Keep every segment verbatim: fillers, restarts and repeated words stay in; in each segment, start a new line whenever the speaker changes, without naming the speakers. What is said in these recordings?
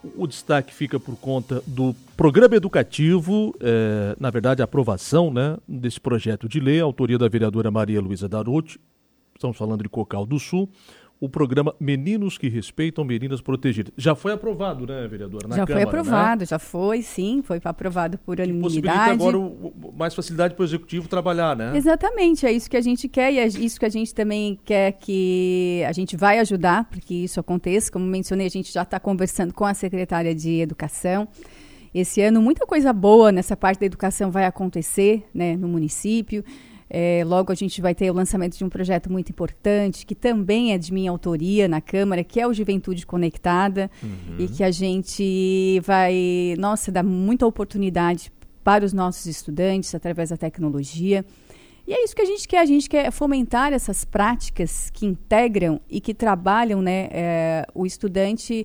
o destaque fica por conta do programa educativo, é, na verdade a aprovação, né, desse projeto de lei, a autoria da vereadora Maria Luísa Darotti, estamos falando de Cocal do Sul, o programa Meninos que Respeitam Meninas Protegidas. Já foi aprovado, né, vereadora? Na
já
Câmara,
foi aprovado,
né?
já foi, sim, foi aprovado por unanimidade.
Possibilita agora o, o, mais facilidade para o Executivo trabalhar, né?
Exatamente, é isso que a gente quer e é isso que a gente também quer que a gente vai ajudar para que isso aconteça. Como mencionei, a gente já está conversando com a secretária de Educação. Esse ano, muita coisa boa nessa parte da educação vai acontecer, né, no município. É, logo a gente vai ter o lançamento de um projeto muito importante, que também é de minha autoria na Câmara, que é o Juventude Conectada, uhum. e que a gente vai, nossa, dar muita oportunidade para os nossos estudantes através da tecnologia. E é isso que a gente quer, a gente quer fomentar essas práticas que integram e que trabalham, né, é, o estudante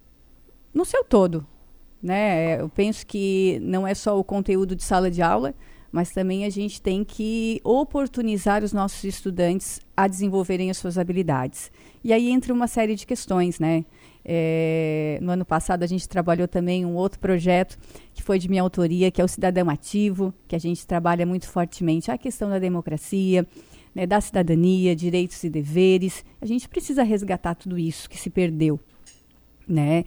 no seu todo, né? Eu penso que não é só o conteúdo de sala de aula, mas também a gente tem que oportunizar os nossos estudantes a desenvolverem as suas habilidades. E aí entra uma série de questões, né? É, no ano passado a gente trabalhou também um outro projeto que foi de minha autoria, que é o Cidadão Ativo, que a gente trabalha muito fortemente a questão da democracia, né, da cidadania, direitos e deveres. A gente precisa resgatar tudo isso que se perdeu, né?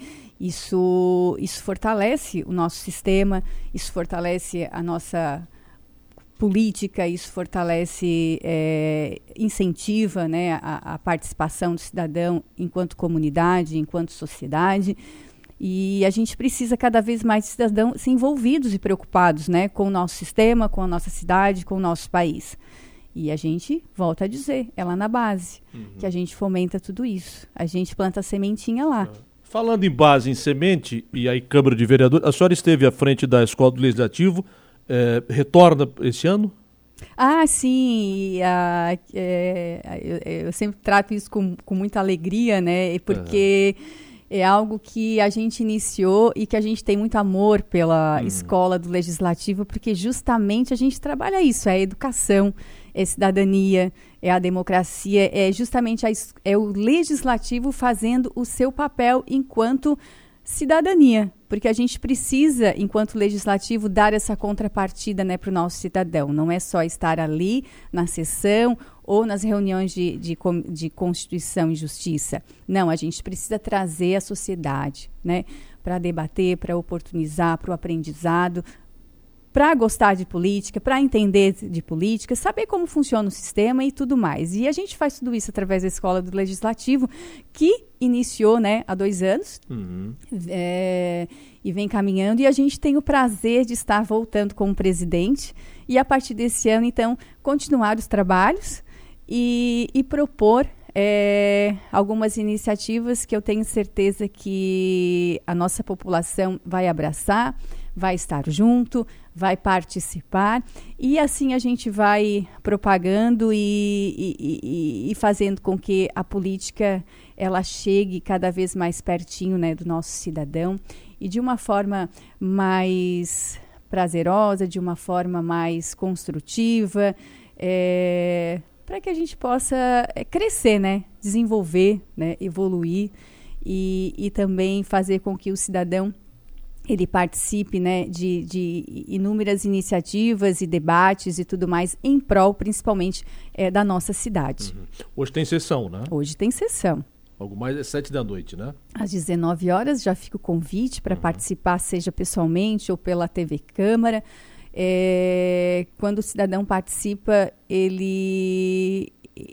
Isso, isso fortalece o nosso sistema, isso fortalece a nossa política, isso fortalece, é, incentiva, né, a, a participação do cidadão enquanto comunidade, enquanto sociedade. E a gente precisa cada vez mais de cidadãos envolvidos e preocupados, né, com o nosso sistema, com a nossa cidade, com o nosso país. E a gente, volta a dizer, é lá na base, uhum. que a gente fomenta tudo isso. A gente planta a sementinha lá.
Uhum. Falando em base, em semente, e aí Câmara de Vereadores, a senhora esteve à frente da Escola do Legislativo, é, retorna esse ano?
Ah, sim, a, é, eu, eu sempre trato isso com, com muita alegria, né, porque uhum. é algo que a gente iniciou e que a gente tem muito amor pela uhum. Escola do Legislativo, porque justamente a gente trabalha isso, é a educação, é cidadania, é a democracia, é justamente a, é o legislativo fazendo o seu papel enquanto cidadania, porque a gente precisa, enquanto legislativo, dar essa contrapartida, né, para o nosso cidadão. Não é só estar ali na sessão ou nas reuniões de, de, de Constituição e Justiça. Não, a gente precisa trazer a sociedade, né, para debater, para oportunizar, para o aprendizado, para gostar de política, para entender de política, saber como funciona o sistema e tudo mais. E a gente faz tudo isso através da Escola do Legislativo, que iniciou, né, há dois anos, uhum. é, e vem caminhando. E a gente tem o prazer de estar voltando como presidente e, a partir desse ano, então, continuar os trabalhos e, e propor é, algumas iniciativas que eu tenho certeza que a nossa população vai abraçar, vai estar junto, vai participar, e assim a gente vai propagando e, e, e, e fazendo com que a política ela chegue cada vez mais pertinho, né, do nosso cidadão, e de uma forma mais prazerosa, de uma forma mais construtiva, é, para que a gente possa crescer, né, desenvolver, né, evoluir e, e também fazer com que o cidadão ele participe, né, de, de inúmeras iniciativas e debates e tudo mais em prol, principalmente, é, da nossa cidade.
Uhum. Hoje tem sessão, né?
Hoje tem sessão.
Algo mais é sete da noite, né?
Às dezenove horas já fica o convite para uhum. participar, seja pessoalmente ou pela T V Câmara. É, quando o cidadão participa, ele,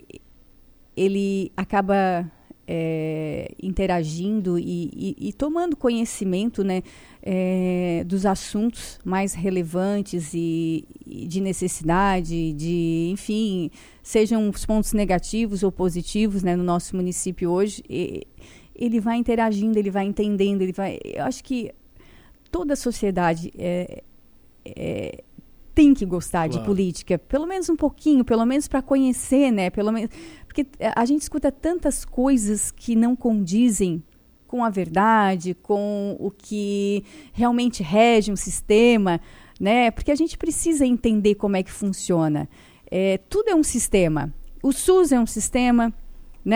ele acaba é, interagindo e, e, e tomando conhecimento, né, é, dos assuntos mais relevantes e, e de necessidade, de, enfim, sejam os pontos negativos ou positivos, né, no nosso município hoje. E, ele vai interagindo, ele vai entendendo, ele vai... Eu acho que toda a sociedade é, é, tem que gostar claro. de política, pelo menos um pouquinho, pelo menos para conhecer, né? Pelo menos, porque a gente escuta tantas coisas que não condizem com a verdade, com o que realmente rege um sistema, né? Porque a gente precisa entender como é que funciona. É, tudo é um sistema. O SUS é um sistema, né?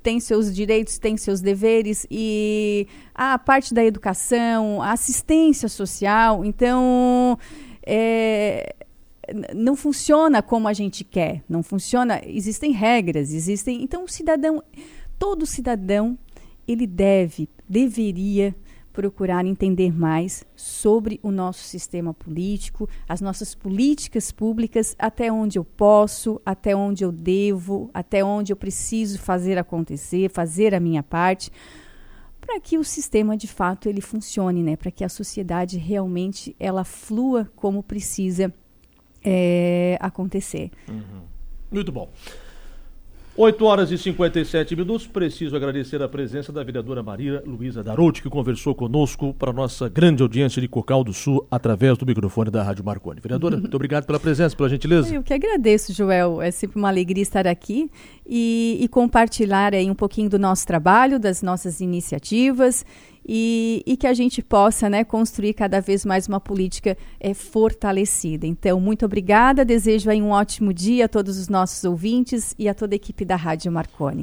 tem seus direitos, tem seus deveres, e a parte da educação, a assistência social, então é, não funciona como a gente quer, não funciona, existem regras, existem, então o cidadão, todo cidadão, ele deve, deveria procurar entender mais sobre o nosso sistema político, as nossas políticas públicas, até onde eu posso, até onde eu devo, até onde eu preciso fazer acontecer, fazer a minha parte, para que o sistema, de fato, ele funcione, né? Para que a sociedade realmente ela flua como precisa é, acontecer.
Uhum. Muito bom. oito horas e cinquenta e sete minutos. Preciso agradecer a presença da vereadora Maria Luísa Darouti, que conversou conosco para a nossa grande audiência de Cocal do Sul, através do microfone da Rádio Marconi. Vereadora, muito obrigado pela presença, pela gentileza.
Eu que agradeço, Joel. É sempre uma alegria estar aqui e, e compartilhar aí um pouquinho do nosso trabalho, das nossas iniciativas, e, e que a gente possa, né, construir cada vez mais uma política é, fortalecida. Então, muito obrigada. Desejo aí um ótimo dia a todos os nossos ouvintes e a toda a equipe da Rádio Marconi.